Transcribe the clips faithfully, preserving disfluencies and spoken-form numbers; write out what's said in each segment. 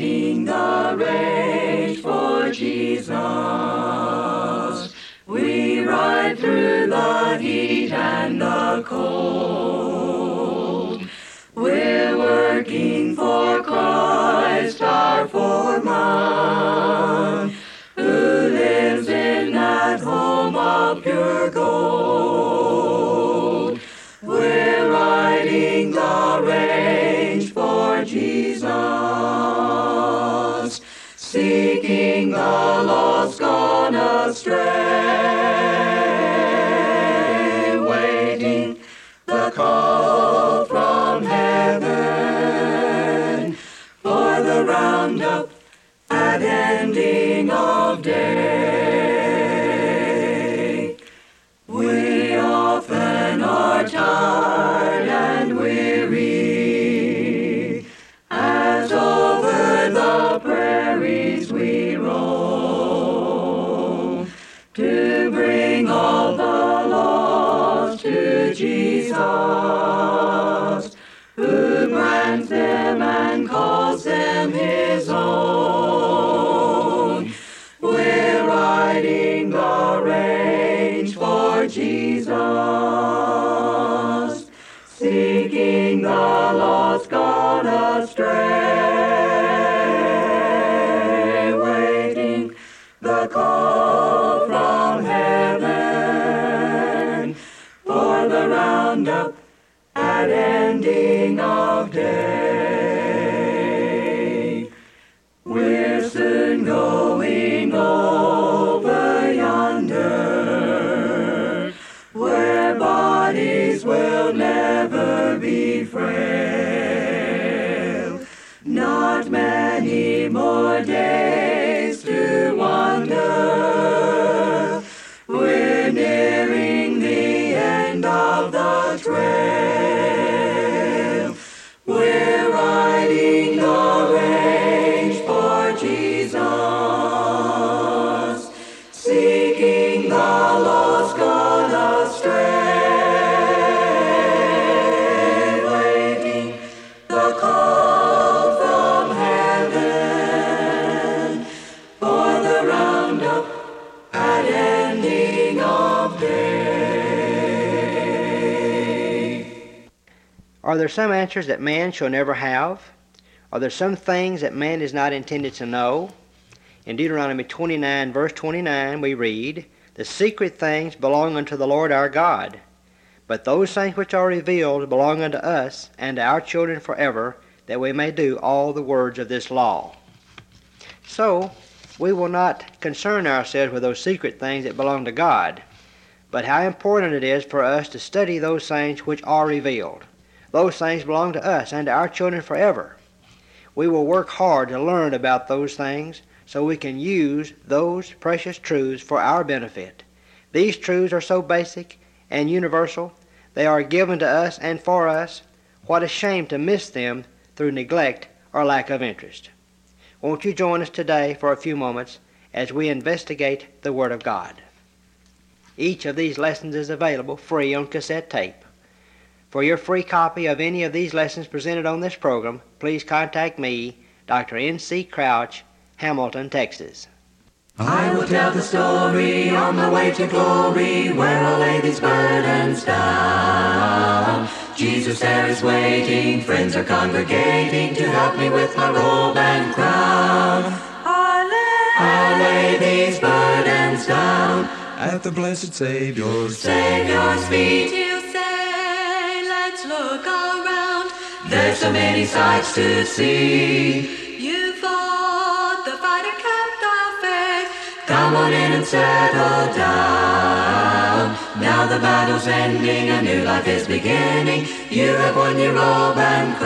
making the rage for Jesus. We ride through the heat and the cold. We're working for Christ, our foreman, who lives in that home of pure gold. We're riding the range for Jesus, seeking the lost gone astray, waiting the call from heaven for the roundup at ending of day. We often are tired and weary as over the prairies we roam, to bring all the lost to Jesus, who grants them and calls them his own. We're riding the range for Jesus, seeking the lost gone astray, waiting the call from heaven for the roundup at ending of day. We're soon going over yonder, where bodies will never be frail. Not many more days to wander. We're nearing the end of the trail. We're riding the range for Jesus, seeking the lost gone astray, waiting the call from heaven for the roundup at ending of day. Are there some answers that man shall never have? Are there some things that man is not intended to know? In Deuteronomy twenty-nine, verse twenty-nine, we read, "The secret things belong unto the Lord our God, but those things which are revealed belong unto us and to our children forever, that we may do all the words of this law." So, we will not concern ourselves with those secret things that belong to God, but how important it is for us to study those things which are revealed. Those things belong to us and to our children forever. We will work hard to learn about those things so we can use those precious truths for our benefit. These truths are so basic and universal, they are given to us and for us. What a shame to miss them through neglect or lack of interest. Won't you join us today for a few moments as we investigate the Word of God? Each of these lessons is available free on cassette tape. For your free copy of any of these lessons presented on this program, please contact me, Doctor N C Crouch, Hamilton, Texas. I will tell the story on the way to glory, where I'll lay these burdens down. Jesus there is waiting, friends are congregating to help me with my robe and crown. I lay, I lay these burdens down at the blessed Savior's Savior's feet. He'll say, let's look around. There's so many sights to see. You fought the fight and kept the faith. Come on in and settle down. Now the battle's ending, a new life is beginning. You have won your robe and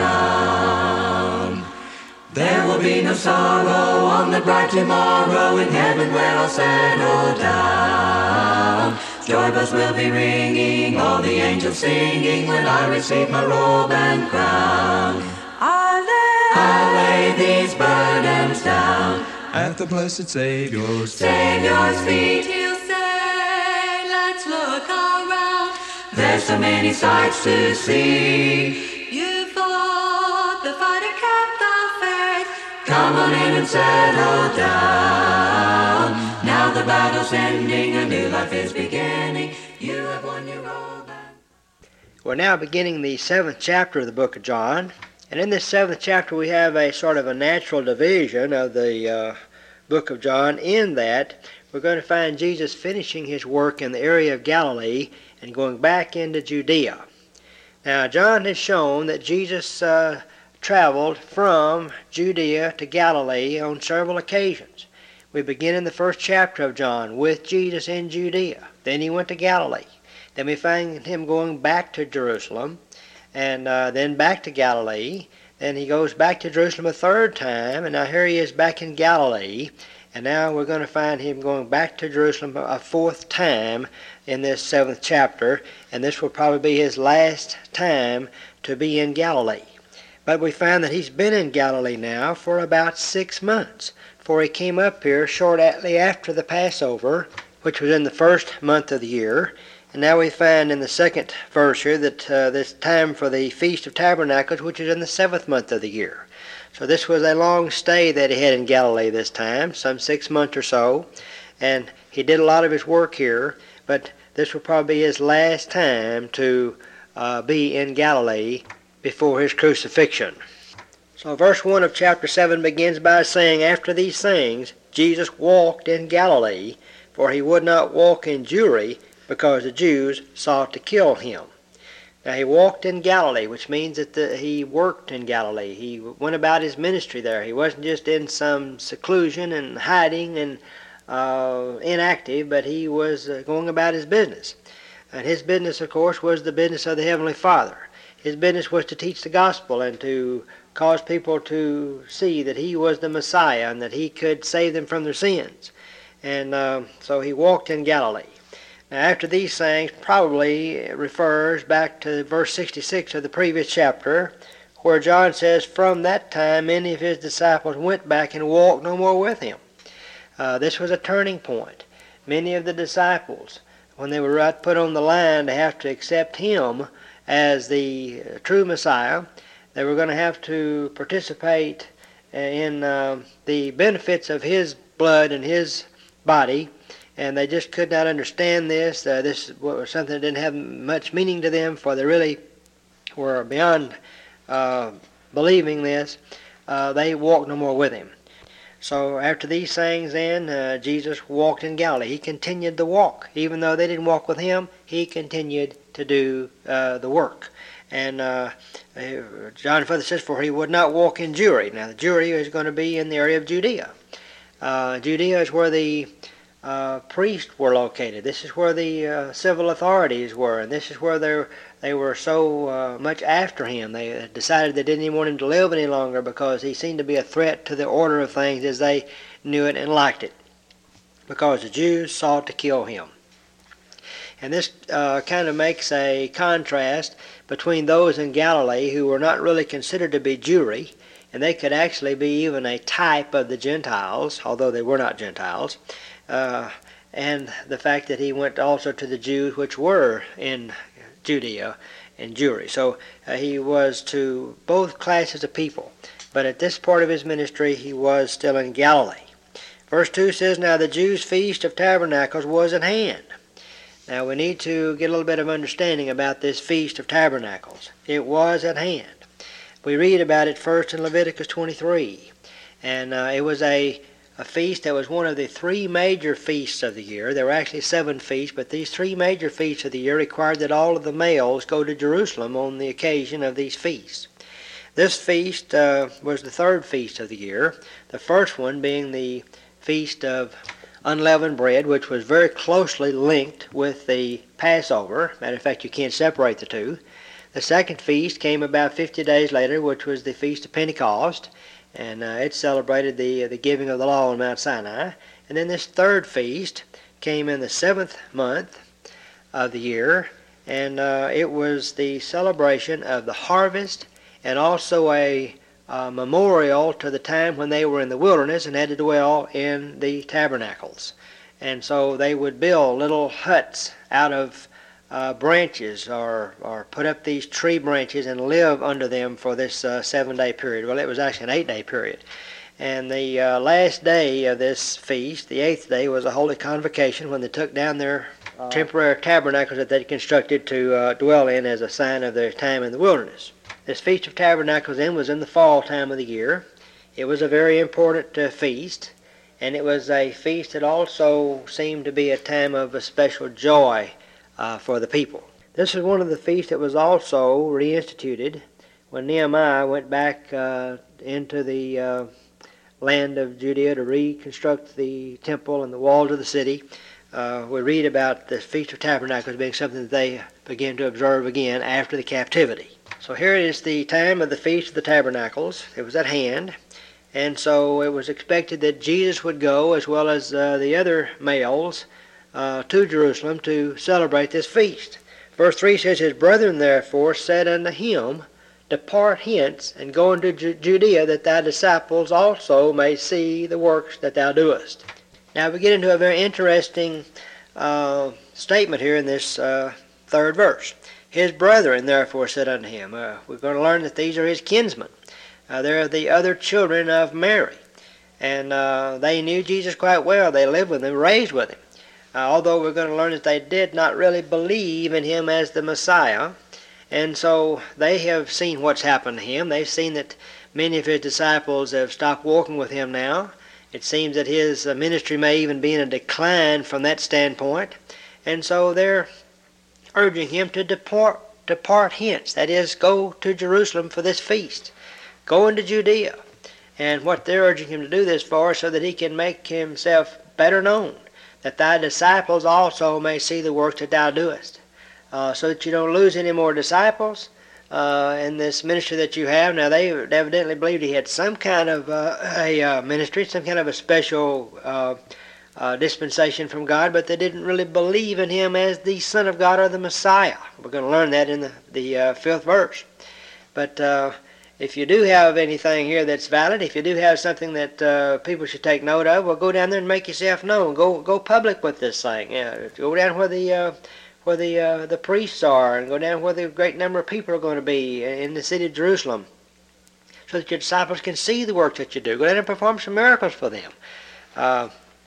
crown. There will be no sorrow on the bright tomorrow in heaven where I'll settle down. Joy bells will be ringing, all the angels singing when I receive my robe and crown. I lay, I lay these burdens down at the blessed Savior's Savior's feet. He'll say, let's look around. There's so many sights to see. You fought the fight and kept the faith. Come on and settle down. Now the battle's ending, a new life is beginning. You have won your role back. We're now beginning the seventh chapter of the book of John. And in this seventh chapter we have a sort of a natural division of the uh, book of John, in that we're going to find Jesus finishing his work in the area of Galilee and going back into Judea. Now, John has shown that Jesus uh, traveled from Judea to Galilee on several occasions. We begin in the first chapter of John with Jesus in Judea. Then he went to Galilee. Then we find him going back to Jerusalem, and uh, then back to Galilee. Then he goes back to Jerusalem a third time, and now here he is back in Galilee. And now we're going to find him going back to Jerusalem a fourth time in this seventh chapter, and this will probably be his last time to be in Galilee. But we find that he's been in Galilee now for about six months, for he came up here shortly after the Passover, which was in the first month of the year. And now we find in the second verse here that uh, this time for the Feast of Tabernacles, which is in the seventh month of the year. So this was a long stay that he had in Galilee this time, some six months or so. And he did a lot of his work here, but this will probably be his last time to uh, be in Galilee before his crucifixion. So verse one of chapter seven begins by saying, "After these things Jesus walked in Galilee, for he would not walk in Jewry, because the Jews sought to kill him." Now he walked in Galilee, which means that the, he worked in Galilee. He went about his ministry there. He wasn't just in some seclusion and hiding and uh, inactive, but he was uh, going about his business. And his business, of course, was the business of the Heavenly Father. His business was to teach the gospel and to cause people to see that he was the Messiah and that he could save them from their sins. And uh, so he walked in Galilee. Now, after these things probably refers back to verse sixty-six of the previous chapter, where John says, "From that time many of his disciples went back and walked no more with him." Uh, this was a turning point. Many of the disciples, when they were right put on the line to have to accept him as the true Messiah, they were going to have to participate in uh, the benefits of his blood and his body. And they just could not understand this. Uh, this was something that didn't have much meaning to them, for they really were beyond uh, believing this. Uh, they walked no more with him. So after these things then, uh, Jesus walked in Galilee. He continued the walk. Even though they didn't walk with him, he continued to do uh, the work. And uh, John further says, "For he would not walk in Jewry." Now the Jewry is going to be in the area of Judea. Uh, Judea is where the Uh, priests were located. This is where the uh, civil authorities were, and this is where they they were so uh, much after him. They decided they didn't even want him to live any longer because he seemed to be a threat to the order of things as they knew it and liked it, because the Jews sought to kill him. And this uh, kind of makes a contrast between those in Galilee who were not really considered to be Jewry, and they could actually be even a type of the Gentiles, although they were not Gentiles. Uh, and the fact that he went also to the Jews which were in Judea and Jewry. So uh, he was to both classes of people. But at this part of his ministry, he was still in Galilee. Verse two says, "Now the Jews' feast of tabernacles was at hand." Now we need to get a little bit of understanding about this feast of tabernacles. It was at hand. We read about it first in Leviticus twenty-three. And uh, it was a A feast that was one of the three major feasts of the year. There were actually seven feasts, but these three major feasts of the year required that all of the males go to Jerusalem on the occasion of these feasts. This feast uh, was the third feast of the year, the first one being the Feast of Unleavened Bread, which was very closely linked with the Passover. Matter of fact, you can't separate the two. The second feast came about fifty days later, which was the Feast of Pentecost. And uh, it celebrated the the giving of the law on Mount Sinai. And then this third feast came in the seventh month of the year, and uh, it was the celebration of the harvest, and also a uh, memorial to the time when they were in the wilderness and had to dwell in the tabernacles. And so they would build little huts out of uh, branches, or or put up these tree branches and live under them for this uh, seven-day period. Well, it was actually an eight-day period. And the uh, last day of this feast, the eighth day, was a holy convocation when they took down their uh, temporary tabernacles that they'd constructed to uh, dwell in as a sign of their time in the wilderness. This Feast of Tabernacles then was in the fall time of the year. It was a very important uh, feast, and it was a feast that also seemed to be a time of a special joy uh, for the people. This was one of the feasts that was also reinstituted when Nehemiah went back uh, into the uh, land of Judea to reconstruct the temple and the walls of the city. Uh, we read about the Feast of Tabernacles being something that they began to observe again after the captivity. So here is the time of the Feast of the Tabernacles. It was at hand, and so it was expected that Jesus would go, as well as uh, the other males, uh, to Jerusalem to celebrate this feast. Verse three says, His brethren therefore said unto him, Depart hence, and go into Ju- Judea, that thy disciples also may see the works that thou doest. Now we get into a very interesting uh, statement here in this uh, third verse. His brethren therefore said unto him. Uh, we're going to learn that these are his kinsmen. Uh, they're the other children of Mary. And uh, they knew Jesus quite well. They lived with him, raised with him. Uh, although we're going to learn that they did not really believe in him as the Messiah. And so they have seen what's happened to him. They've seen that many of his disciples have stopped walking with him now. It seems that his ministry may even be in a decline from that standpoint. And so they're urging him to depart, depart hence. That is, go to Jerusalem for this feast. Go into Judea. And what they're urging him to do this for is so that he can make himself better known, that thy disciples also may see the work that thou doest. Uh, so that you don't lose any more disciples uh, in this ministry that you have. Now, they evidently believed he had some kind of uh, a uh, ministry, some kind of a special uh, uh, dispensation from God, but they didn't really believe in him as the Son of God or the Messiah. We're going to learn that in the, the uh, fifth verse. But uh, if you do have anything here that's valid, if you do have something that uh, people should take note of, well, go down there and make yourself known. Go go public with this thing. Yeah, go down where the... Uh, where the uh, the priests are, and go down where the great number of people are going to be in the city of Jerusalem, so that your disciples can see the work that you do. Go down and perform some miracles for them. Uh,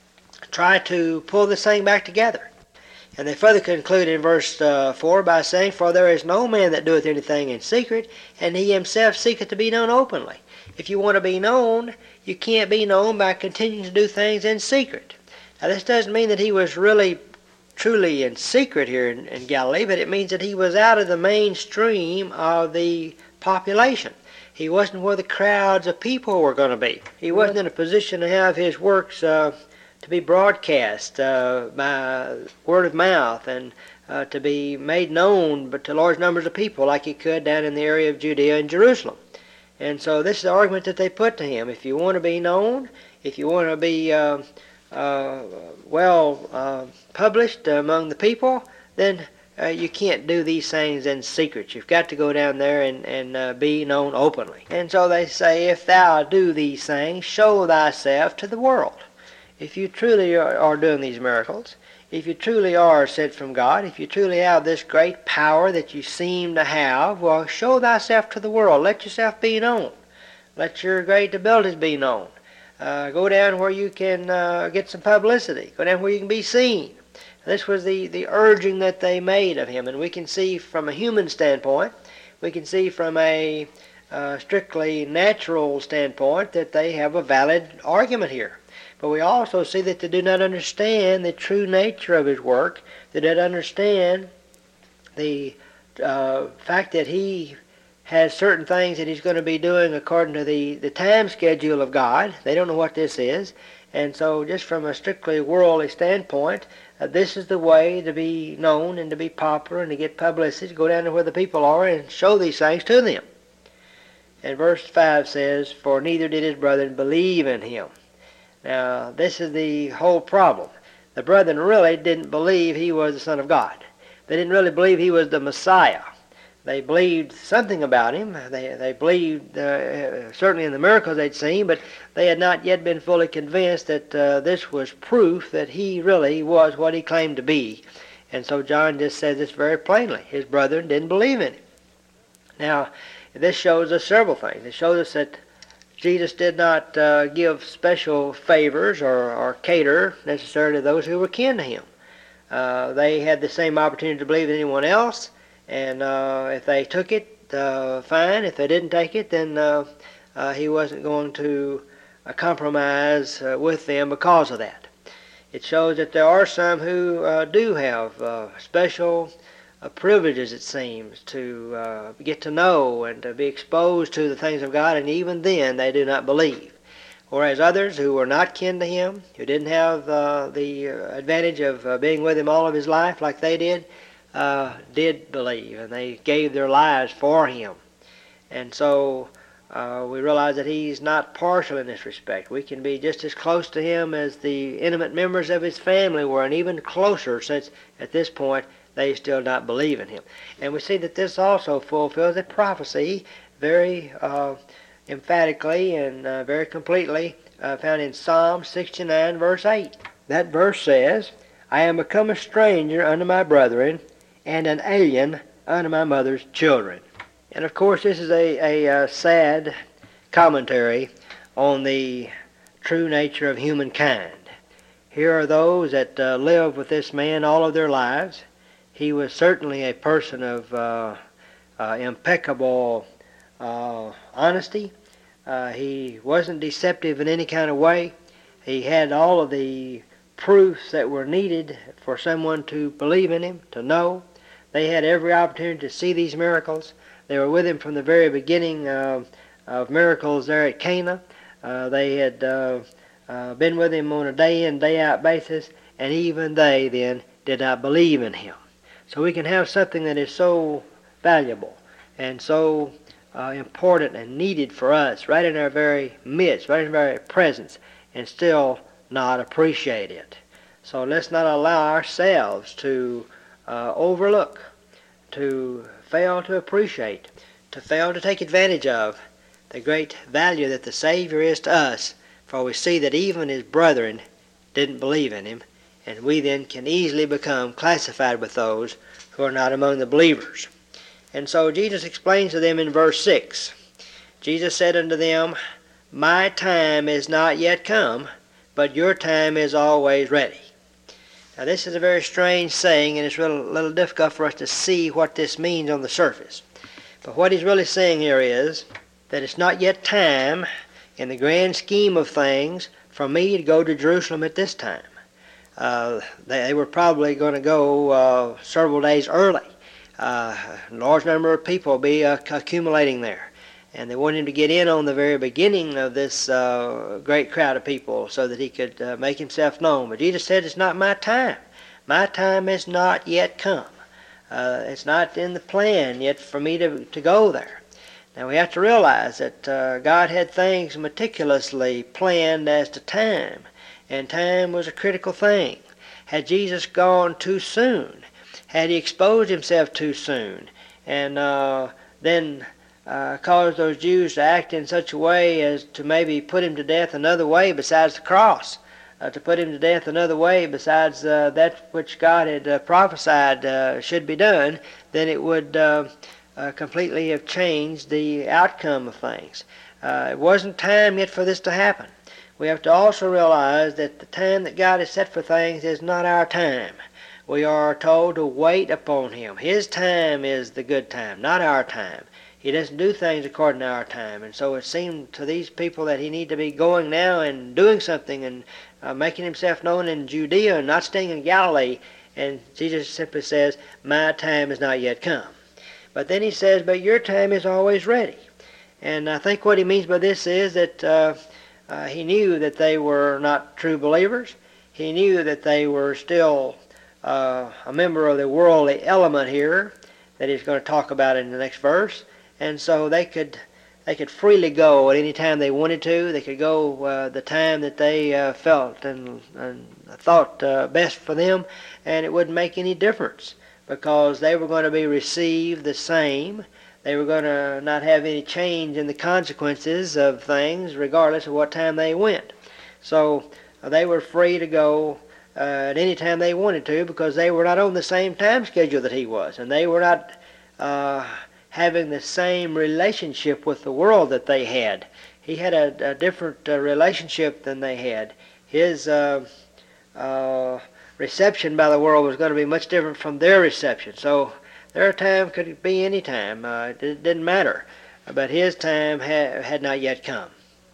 try to pull this thing back together. And they further conclude in verse uh, four by saying, For there is no man that doeth anything in secret, and he himself seeketh to be known openly. If you want to be known, you can't be known by continuing to do things in secret. Now this doesn't mean that he was really truly in secret here in, in Galilee, but it means that he was out of the mainstream of the population. He wasn't where the crowds of people were going to be. He wasn't in a position to have his works uh, to be broadcast uh, by word of mouth and uh, to be made known but to large numbers of people like he could down in the area of Judea and Jerusalem. And so this is the argument that they put to him. If you want to be known, if you want to be uh, uh, well uh, published among the people, then uh, you can't do these things in secret. You've got to go down there and, and uh, be known openly. And so they say, if thou do these things, show thyself to the world. If you truly are, are doing these miracles, if you truly are sent from God, if you truly have this great power that you seem to have, well, show thyself to the world. Let yourself be known. Let your great abilities be known. Uh, go down where you can uh, get some publicity. Go down where you can be seen. This was the, the urging that they made of him. And we can see from a human standpoint, we can see from a uh, strictly natural standpoint that they have a valid argument here. But we also see that they do not understand the true nature of his work. They don't understand the uh, fact that he has certain things that he's going to be doing according to the, the time schedule of God. They don't know what this is. And so just from a strictly worldly standpoint, uh, this is the way to be known and to be popular and to get publicity. Go down to where the people are and show these things to them. And verse five says, For neither did his brethren believe in him. Now, this is the whole problem. The brethren really didn't believe he was the Son of God. They didn't really believe he was the Messiah. They believed something about him. They they believed uh, certainly in the miracles they'd seen, but they had not yet been fully convinced that uh, this was proof that he really was what he claimed to be. And so John just says this very plainly. His brethren didn't believe in him. Now, this shows us several things. It shows us that Jesus did not uh, give special favors or, or cater necessarily to those who were kin to him. Uh, they had the same opportunity to believe as anyone else, and uh, if they took it, uh, fine. If they didn't take it, then uh, uh, he wasn't going to uh, compromise uh, with them because of that. It shows that there are some who uh, do have uh, special uh, privileges, it seems, to uh, get to know and to be exposed to the things of God, and even then they do not believe. Whereas others who were not kin to him, who didn't have uh, the advantage of uh, being with him all of his life like they did, uh, did believe, and they gave their lives for him. And so Uh, we realize that he's not partial in this respect. We can be just as close to him as the intimate members of his family were, and even closer, since at this point they still not believe in him. And we see that this also fulfills a prophecy very uh, emphatically and uh, very completely uh, found in Psalm sixty-nine, verse eight. That verse says, I am become a stranger unto my brethren, and an alien unto my mother's children. And of course, this is a, a, a sad commentary on the true nature of humankind. Here are those that uh, lived with this man all of their lives. He was certainly a person of uh, uh, impeccable uh, honesty. Uh, he wasn't deceptive in any kind of way. He had all of the proofs that were needed for someone to believe in him, to know. They had every opportunity to see these miracles. They were with him from the very beginning uh, of miracles there at Cana. Uh, they had uh, uh, been with him on a day-in, day-out basis, and even they then did not believe in him. So we can have something that is so valuable and so uh, important and needed for us right in our very midst, right in our very presence, and still not appreciate it. So let's not allow ourselves to uh, overlook, to fail to appreciate, to fail to take advantage of the great value that the Savior is to us, for we see that even his brethren didn't believe in him, and we then can easily become classified with those who are not among the believers. And so Jesus explains to them in verse six, Jesus said unto them, My time is not yet come, but your time is always ready. Now this is a very strange saying, and it's a little, little difficult for us to see what this means on the surface. But what he's really saying here is that it's not yet time, in the grand scheme of things, for me to go to Jerusalem at this time. Uh, they, they were probably going to go uh, several days early. Uh, a large number of people will be uh, accumulating there. And they wanted him to get in on the very beginning of this uh, great crowd of people so that he could uh, make himself known. But Jesus said, it's not my time. My time has not yet come. Uh, it's not in the plan yet for me to, to go there. Now we have to realize that uh, God had things meticulously planned as to time. And time was a critical thing. Had Jesus gone too soon, had he exposed himself too soon, and uh, then Uh, caused those Jews to act in such a way as to maybe put him to death another way besides the cross, uh, to put him to death another way besides uh, that which God had uh, prophesied uh, should be done, then it would uh, uh, completely have changed the outcome of things. Uh, it wasn't time yet for this to happen. We have to also realize that the time that God has set for things is not our time. We are told to wait upon him. His time is the good time, not our time. He doesn't do things according to our time. And so it seemed to these people that he needed to be going now and doing something and uh, making himself known in Judea and not staying in Galilee. And Jesus simply says, my time is not yet come. But then he says, but your time is always ready. And I think what he means by this is that uh, uh, he knew that they were not true believers. He knew that they were still uh, a member of the worldly element here that he's going to talk about in the next verse. And so they could they could freely go at any time they wanted to. They could go uh, the time that they uh, felt and, and thought uh, best for them, and it wouldn't make any difference because they were going to be received the same. They were going to not have any change in the consequences of things regardless of what time they went. So uh, they were free to go uh, at any time they wanted to because they were not on the same time schedule that he was, and they were not Uh, having the same relationship with the world that they had he had a, a different uh, relationship than they had. His uh, uh, reception by the world was going to be much different from their reception. So their time could be any time. Uh, it, it didn't matter. But his time ha- had not yet come.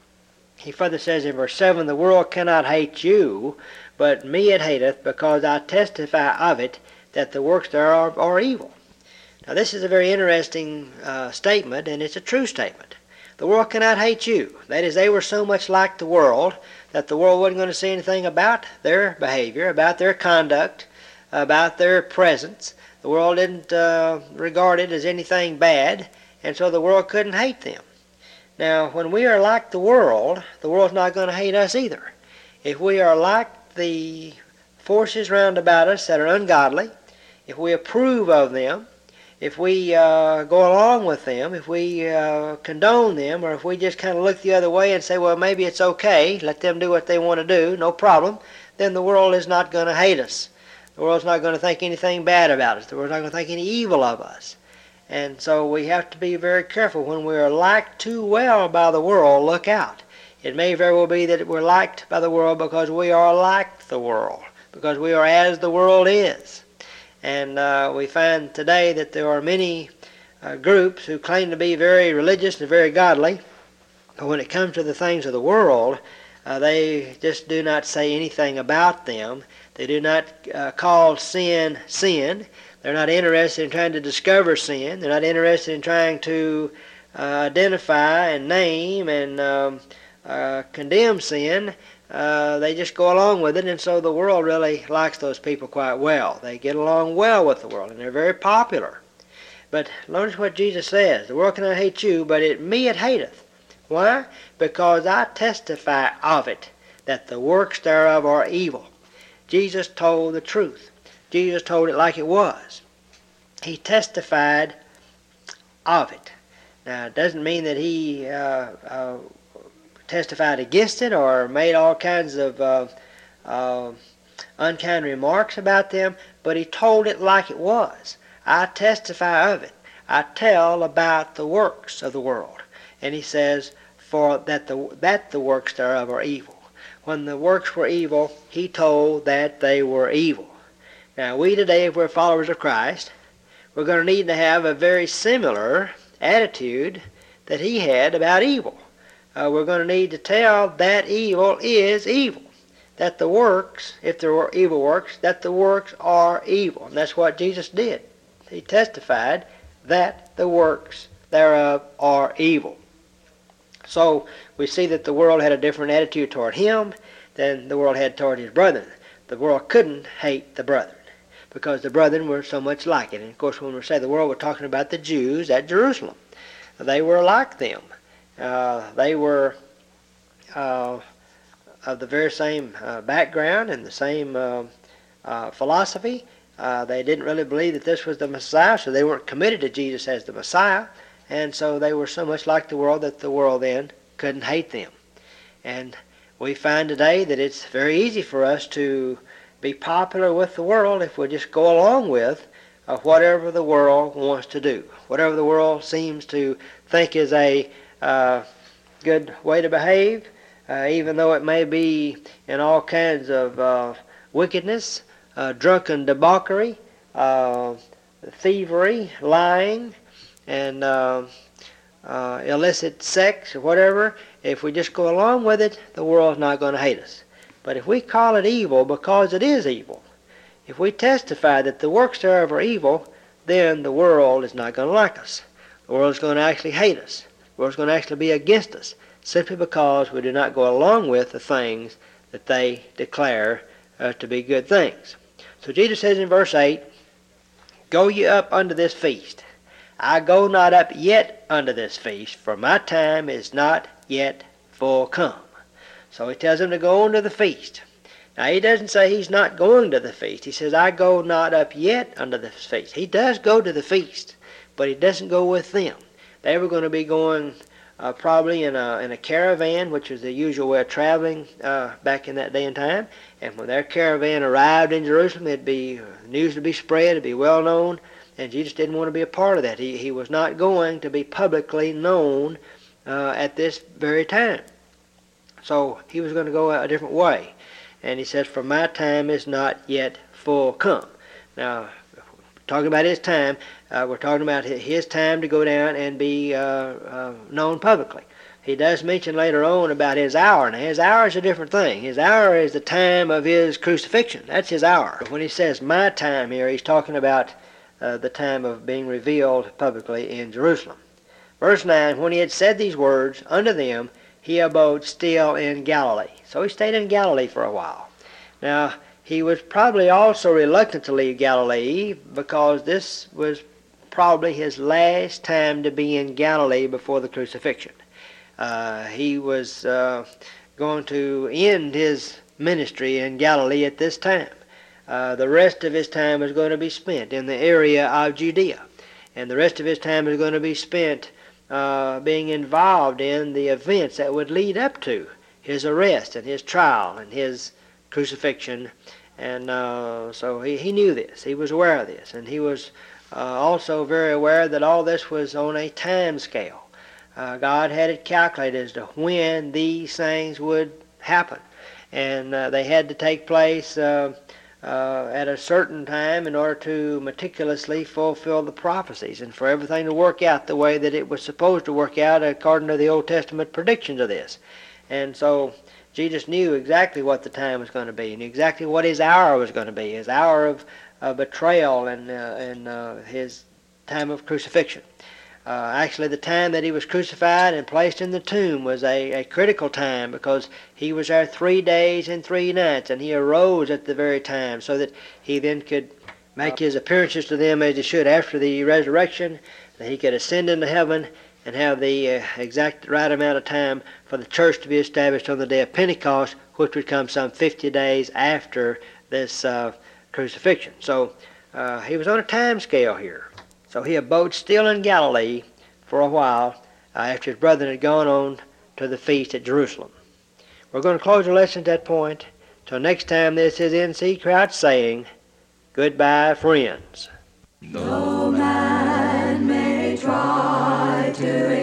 He further says in verse seven, the world cannot hate you, but me it hateth, because I testify of it, that the works thereof are evil. Now this is a very interesting uh, statement, and it's a true statement. The world cannot hate you. That is, they were so much like the world that the world wasn't going to say anything about their behavior, about their conduct, about their presence. The world didn't uh, regard it as anything bad, and so the world couldn't hate them. Now, when we are like the world, the world's not going to hate us either. If we are like the forces round about us that are ungodly, if we approve of them, if we uh, go along with them, if we uh, condone them, or if we just kind of look the other way and say, well, maybe it's okay, let them do what they want to do, no problem, then the world is not going to hate us. The world's not going to think anything bad about us. The world's not going to think any evil of us. And so we have to be very careful. When we are liked too well by the world, look out. It may very well be that we're liked by the world because we are like the world, because we are as the world is. And uh, we find today that there are many uh, groups who claim to be very religious and very godly, but when it comes to the things of the world, uh, they just do not say anything about them. They do not uh, call sin sin. They're not interested in trying to discover sin. They're not interested in trying to uh, identify and name and um, uh, condemn sin. Uh, they just go along with it, and so the world really likes those people quite well. They get along well with the world, and they're very popular. But notice what Jesus says. The world cannot hate you, but it me it hateth. Why? Because I testify of it, that the works thereof are evil. Jesus told the truth. Jesus told it like it was. He testified of it. Now, it doesn't mean that he uh, uh, testified against it or made all kinds of uh, uh, unkind remarks about them, but he told it like it was. I testify of it. I tell about the works of the world. And he says, for that the, that the works thereof are evil. When the works were evil, he told that they were evil. Now, we today, if we're followers of Christ, we're going to need to have a very similar attitude that he had about evil. Uh, we're going to need to tell that evil is evil, that the works, if there were evil works, that the works are evil. And that's what Jesus did. He testified that the works thereof are evil. So we see that the world had a different attitude toward him than the world had toward his brethren. The world couldn't hate the brethren, because the brethren were so much like it. And of course, when we say the world, we're talking about the Jews at Jerusalem. They were like them. Uh, they were uh, of the very same uh, background and the same uh, uh, philosophy. Uh, they didn't really believe that this was the Messiah, so they weren't committed to Jesus as the Messiah. And so they were so much like the world that the world then couldn't hate them. And we find today that it's very easy for us to be popular with the world if we just go along with uh, whatever the world wants to do, whatever the world seems to think is a uh, good way to behave, uh, even though it may be in all kinds of uh, wickedness, uh, drunken debauchery, uh, thievery, lying, and uh, uh, illicit sex or whatever. If we just go along with it, the world's not going to hate us. But if we call it evil because it is evil, if we testify that the works thereof are evil, then the world is not going to like us. The world is going to actually hate us. The world is going to actually be against us, simply because we do not go along with the things that they declare uh, to be good things. So Jesus says in verse eight, go ye up unto this feast. I go not up yet unto this feast, for my time is not yet full come. So he tells them to go on to the feast. Now he doesn't say he's not going to the feast. He says, I go not up yet unto this feast. He does go to the feast, but he doesn't go with them. They were going to be going uh, probably in a, in a caravan, which was the usual way of traveling uh, back in that day and time. And when their caravan arrived in Jerusalem, it'd be news to be spread, it'd be well known. And Jesus didn't want to be a part of that. He, he was not going to be publicly known uh, at this very time. So he was going to go a different way. And he says, for my time is not yet full come. Now, talking about his time, uh, we're talking about his time to go down and be uh, uh, known publicly. He does mention later on about his hour. Now, his hour is a different thing. His hour is the time of his crucifixion. That's his hour. When he says my time here, he's talking about uh, the time of being revealed publicly in Jerusalem. Verse nine, when he had said these words unto them, he abode still in Galilee. So he stayed in Galilee for a while. Now, he was probably also reluctant to leave Galilee because this was probably his last time to be in Galilee before the crucifixion. Uh, he was uh, going to end his ministry in Galilee at this time. Uh, the rest of his time was going to be spent in the area of Judea. And the rest of his time was going to be spent uh, being involved in the events that would lead up to his arrest and his trial and his crucifixion. And uh, so he, he knew this. He was aware of this. And he was uh, also very aware that all this was on a time scale. Uh, God had it calculated as to when these things would happen. And uh, they had to take place uh, uh, at a certain time in order to meticulously fulfill the prophecies and for everything to work out the way that it was supposed to work out according to the Old Testament predictions of this. And so Jesus knew exactly what the time was going to be and exactly what his hour was going to be, his hour of uh, betrayal and, uh, and uh, his time of crucifixion. Uh, actually, the time that he was crucified and placed in the tomb was a, a critical time because he was there three days and three nights, and he arose at the very time so that he then could make his appearances to them as he should after the resurrection, that he could ascend into heaven and have the uh, exact right amount of time for the church to be established on the day of Pentecost, which would come some fifty days after this uh, crucifixion. So uh, he was on a time scale here. So he abode still in Galilee for a while uh, after his brethren had gone on to the feast at Jerusalem. We're going to close the lesson at that point. Till next time, this is N C Crouch saying, goodbye, friends. No man may try to